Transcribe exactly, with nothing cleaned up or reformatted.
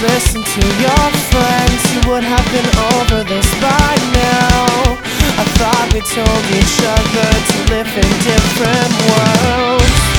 listen to your friends, you would have been over this by now. I thought we told each other to live in different worlds.